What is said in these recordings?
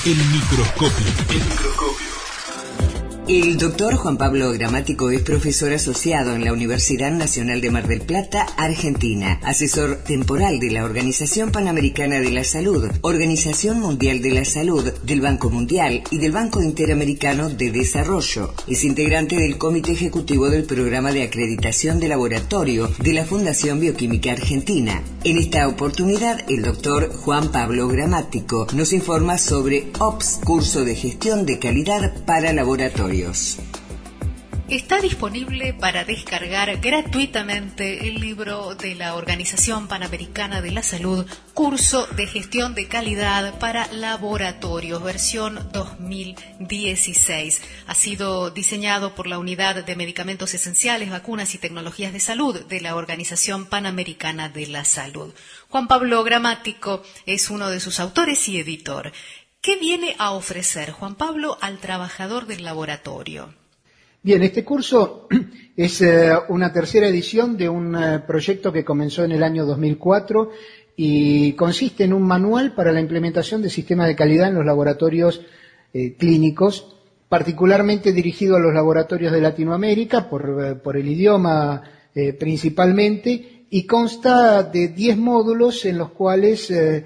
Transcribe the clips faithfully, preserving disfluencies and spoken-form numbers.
El microscopio. El microscopio. El doctor Juan Pablo Gramático es profesor asociado en la Universidad Nacional de Mar del Plata, Argentina, asesor temporal de la Organización Panamericana de la Salud, Organización Mundial de la Salud, del Banco Mundial y del Banco Interamericano de Desarrollo. Es integrante del Comité Ejecutivo del Programa de Acreditación de Laboratorio de la Fundación Bioquímica Argentina. En esta oportunidad, el doctor Juan Pablo Gramático nos informa sobre O P S, Curso de Gestión de Calidad para Laboratorios. Está disponible para descargar gratuitamente el libro de la Organización Panamericana de la Salud, Curso de Gestión de Calidad para Laboratorios, versión dos mil dieciséis. Ha sido diseñado por la Unidad de Medicamentos Esenciales, Vacunas y Tecnologías de Salud de la Organización Panamericana de la Salud. Juan Pablo Gramático es uno de sus autores y editor. ¿Qué viene a ofrecer Juan Pablo al trabajador del laboratorio? Bien, este curso es eh, una tercera edición de un eh, proyecto que comenzó en el año dos mil cuatro y consiste en un manual para la implementación de sistemas de calidad en los laboratorios eh, clínicos, particularmente dirigido a los laboratorios de Latinoamérica por, eh, por el idioma eh, principalmente, y consta de diez módulos en los cuales eh,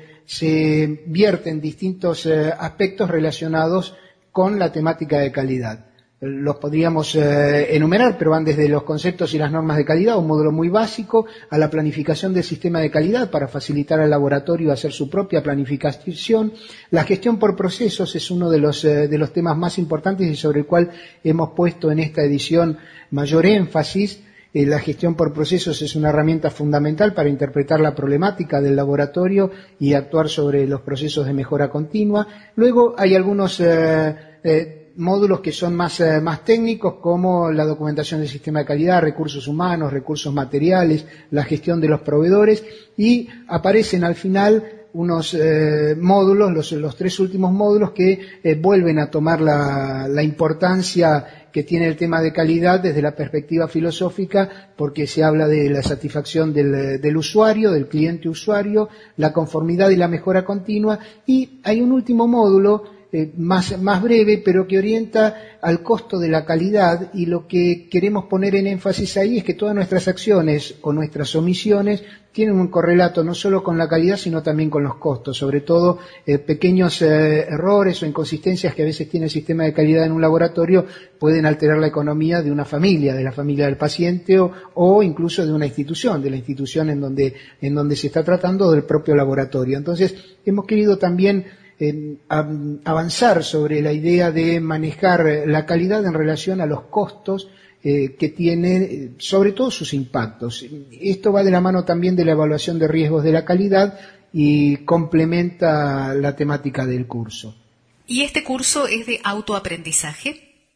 se vierten distintos eh, aspectos relacionados con la temática de calidad. Los podríamos eh, enumerar, pero van desde los conceptos y las normas de calidad, un módulo muy básico, a la planificación del sistema de calidad para facilitar al laboratorio hacer su propia planificación. La gestión por procesos es uno de los, eh, de los temas más importantes y sobre el cual hemos puesto en esta edición mayor énfasis. Eh, la gestión por procesos es una herramienta fundamental para interpretar la problemática del laboratorio y actuar sobre los procesos de mejora continua. Luego hay algunos eh, eh, módulos que son más, eh, más técnicos, como la documentación del sistema de calidad, recursos humanos, recursos materiales, la gestión de los proveedores, y aparecen al final unos eh, módulos, los, los tres últimos módulos, que eh, vuelven a tomar la, la importancia que tiene el tema de calidad desde la perspectiva filosófica, porque se habla de la satisfacción del, del usuario, del cliente usuario, la conformidad y la mejora continua, y hay un último módulo Eh, más, más breve, pero que orienta al costo de la calidad, y lo que queremos poner en énfasis ahí es que todas nuestras acciones o nuestras omisiones tienen un correlato no solo con la calidad, sino también con los costos, sobre todo eh, pequeños eh, errores o inconsistencias que a veces tiene el sistema de calidad en un laboratorio pueden alterar la economía de una familia, de la familia del paciente o, o incluso de una institución, de la institución en donde, en donde se está tratando, del propio laboratorio. Entonces, hemos querido también En avanzar sobre la idea de manejar la calidad en relación a los costos eh, que tiene, sobre todo sus impactos. Esto va de la mano también de la evaluación de riesgos de la calidad y complementa la temática del curso. ¿Y este curso es de autoaprendizaje?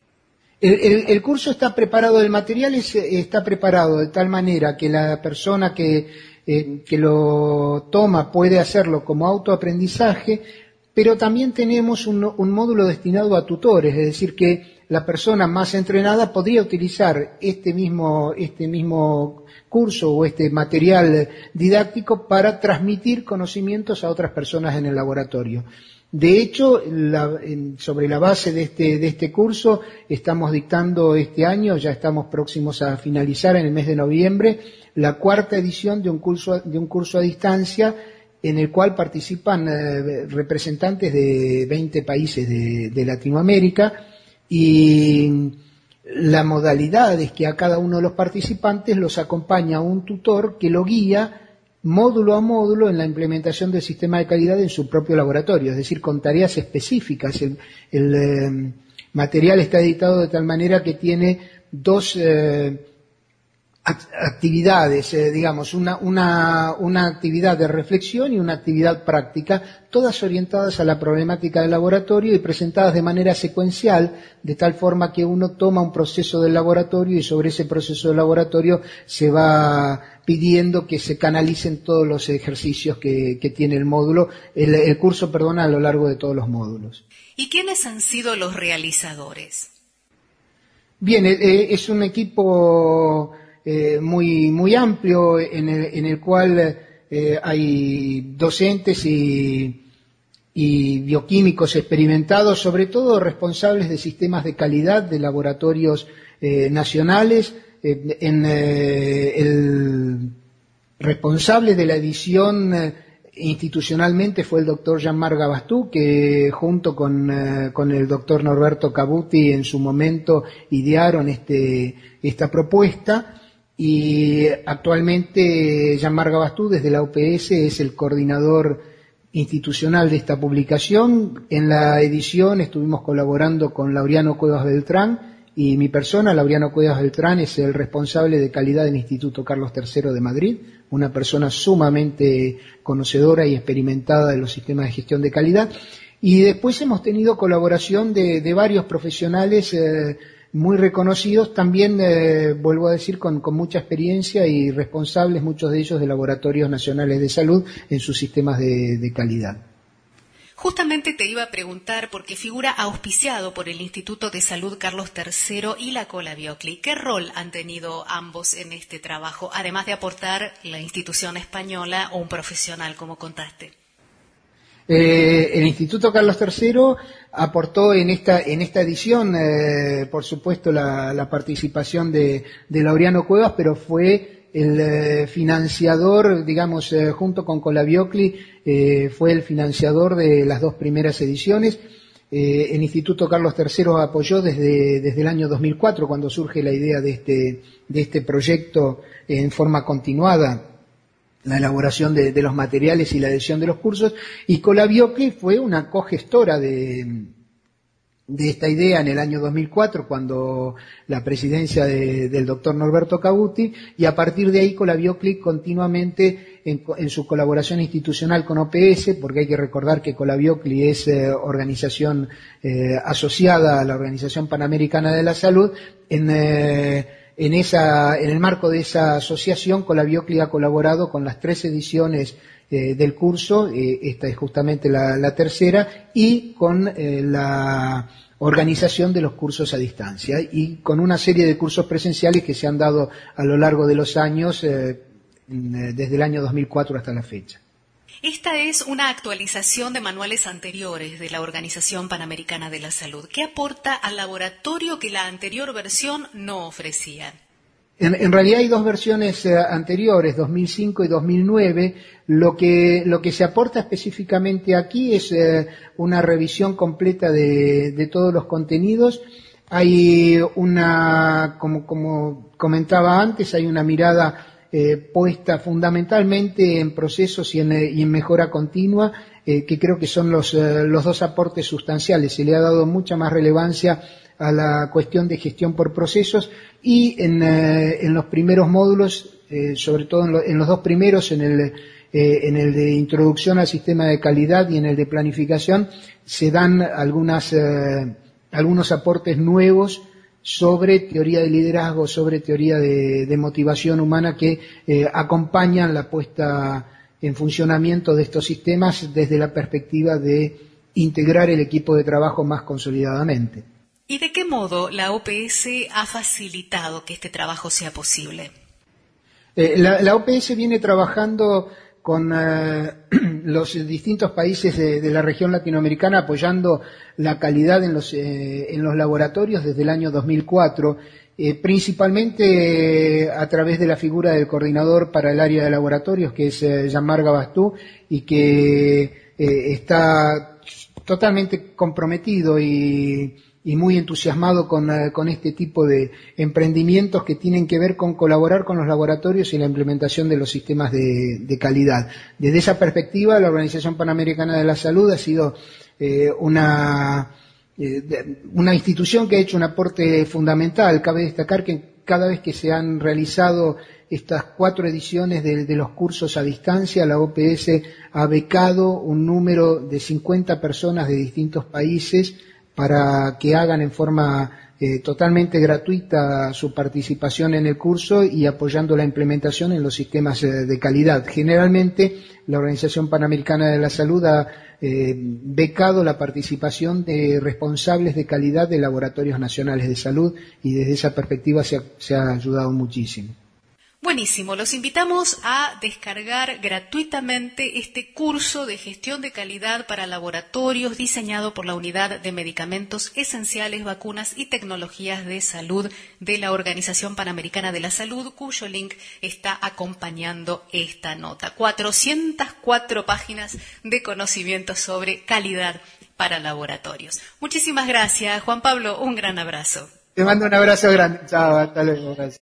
El, el, el curso está preparado, el material es, está preparado de tal manera que la persona que, eh, que lo toma puede hacerlo como autoaprendizaje, pero también tenemos un, un módulo destinado a tutores, es decir, que la persona más entrenada podría utilizar este mismo, este mismo curso o este material didáctico para transmitir conocimientos a otras personas en el laboratorio. De hecho, la, en, sobre la base de este, de este curso, estamos dictando este año, ya estamos próximos a finalizar en el mes de noviembre, la cuarta edición de un curso, de un curso a distancia, en el cual participan eh, representantes de veinte países de, de Latinoamérica, y la modalidad es que a cada uno de los participantes los acompaña un tutor que lo guía módulo a módulo en la implementación del sistema de calidad en su propio laboratorio, es decir, con tareas específicas. El, el eh, material está editado de tal manera que tiene dos eh, actividades, eh, digamos, una, una, una actividad de reflexión y una actividad práctica, todas orientadas a la problemática del laboratorio y presentadas de manera secuencial, de tal forma que uno toma un proceso del laboratorio y sobre ese proceso del laboratorio se va pidiendo que se canalicen todos los ejercicios que, que tiene el módulo, el, el curso, perdona, a lo largo de todos los módulos. ¿Y quiénes han sido los realizadores? Bien, eh, es un equipo Eh, muy muy amplio en el, en el cual eh, hay docentes y, y bioquímicos experimentados, sobre todo responsables de sistemas de calidad de laboratorios eh, nacionales. Eh, en, eh, el responsable de la edición eh, institucionalmente fue el doctor Jean-Marc Gabastú, que junto con, eh, con el doctor Norberto Cabuti en su momento idearon este, esta propuesta. Y actualmente Jean-Marc Gabastú desde la U P S es el coordinador institucional de esta publicación. En la edición estuvimos colaborando con Laureano Cuevas Beltrán y mi persona. Laureano Cuevas Beltrán es el responsable de calidad del Instituto Carlos tercero de Madrid, una persona sumamente conocedora y experimentada de los sistemas de gestión de calidad. Y después hemos tenido colaboración de, de varios profesionales eh, muy reconocidos, también, eh, vuelvo a decir, con, con mucha experiencia y responsables, muchos de ellos de laboratorios nacionales de salud en sus sistemas de, de calidad. Justamente te iba a preguntar, porque figura auspiciado por el Instituto de Salud Carlos tercero y la Cola Biocli. ¿Qué rol han tenido ambos en este trabajo, además de aportar la institución española o un profesional, como contaste? Eh, el Instituto Carlos tercero aportó en esta en esta edición, eh, por supuesto, la, la participación de, de Laureano Cuevas, pero fue el eh, financiador, digamos, eh, junto con Colabiocli, eh, fue el financiador de las dos primeras ediciones. Eh, el Instituto Carlos tercero apoyó desde, desde el año dos mil cuatro, cuando surge la idea de este, de este proyecto en forma continuada, la elaboración de, de los materiales y la adhesión de los cursos, y Colabiocli fue una cogestora de, de esta idea en el año dos mil cuatro, cuando la presidencia de, del doctor Norberto Cabuti, y a partir de ahí Colabiocli continuamente en, en su colaboración institucional con O P S, porque hay que recordar que Colabiocli es eh, organización eh, asociada a la Organización Panamericana de la Salud. En eh, En, esa, en el marco de esa asociación, Colabiocli ha colaborado con las tres ediciones eh, del curso, eh, esta es justamente la, la tercera, y con eh, la organización de los cursos a distancia, y con una serie de cursos presenciales que se han dado a lo largo de los años, eh, desde el año dos mil cuatro hasta la fecha. Esta es una actualización de manuales anteriores de la Organización Panamericana de la Salud. ¿Qué aporta al laboratorio que la anterior versión no ofrecía? En, en realidad hay dos versiones eh, anteriores, dos mil cinco y dos mil nueve. Lo que, lo que se aporta específicamente aquí es eh, una revisión completa de, de todos los contenidos. Hay una, como, como comentaba antes, hay una mirada Eh, puesta fundamentalmente en procesos y en, y en mejora continua, eh, que creo que son los, eh, los dos aportes sustanciales. Se le ha dado mucha más relevancia a la cuestión de gestión por procesos, y en, eh, en los primeros módulos, eh, sobre todo en, lo, en los dos primeros, en el, eh, en el de introducción al sistema de calidad y en el de planificación, se dan algunas, eh, algunos aportes nuevos sobre teoría de liderazgo, sobre teoría de, de motivación humana, que eh, acompañan la puesta en funcionamiento de estos sistemas desde la perspectiva de integrar el equipo de trabajo más consolidadamente. ¿Y de qué modo la O P S ha facilitado que este trabajo sea posible? Eh, la, la O P S viene trabajando con eh, los distintos países de, de la región latinoamericana, apoyando la calidad en los, eh, en los laboratorios desde el año dos mil cuatro, eh, principalmente eh, a través de la figura del coordinador para el área de laboratorios, que es eh, Jean-Marc Gabastú, y que eh, está totalmente comprometido y y muy entusiasmado con, uh, con este tipo de emprendimientos que tienen que ver con colaborar con los laboratorios y la implementación de los sistemas de, de calidad. Desde esa perspectiva, la Organización Panamericana de la Salud ha sido eh, una, eh, una institución que ha hecho un aporte fundamental. Cabe destacar que cada vez que se han realizado estas cuatro ediciones de, de los cursos a distancia, la O P S ha becado un número de cincuenta personas de distintos países para que hagan en forma eh, totalmente gratuita su participación en el curso y apoyando la implementación en los sistemas eh, de calidad. Generalmente, la Organización Panamericana de la Salud ha eh, becado la participación de responsables de calidad de laboratorios nacionales de salud, y desde esa perspectiva se ha, se ha ayudado muchísimo. Buenísimo, los invitamos a descargar gratuitamente este curso de gestión de calidad para laboratorios diseñado por la Unidad de Medicamentos Esenciales, Vacunas y Tecnologías de Salud de la Organización Panamericana de la Salud, cuyo link está acompañando esta nota. cuatrocientas cuatro páginas de conocimiento sobre calidad para laboratorios. Muchísimas gracias, Juan Pablo, un gran abrazo. Te mando un abrazo grande. Chao, hasta luego. Gracias.